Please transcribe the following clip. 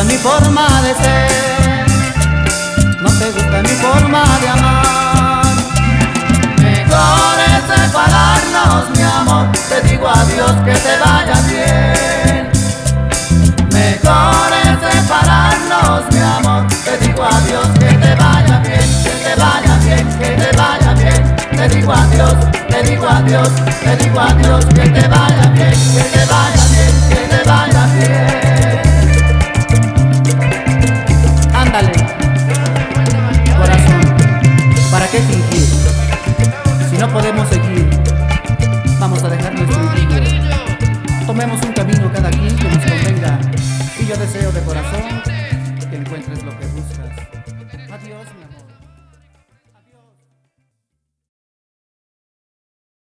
mi forma de ser, no te gusta mi forma de amar. Mejor es separarnos, mi amor, te digo adiós, que te vaya bien. Mejor es separarnos, mi amor, te digo adiós, que te vaya bien, que te vaya bien, que te vaya bien. Te digo adiós, te digo adiós, te digo adiós, que te vaya bien, que te vaya bien, que te vaya bien. Ándale, corazón, ¿para qué fingir? Si no podemos seguir, vamos a dejar nuestro idilio. Tomemos un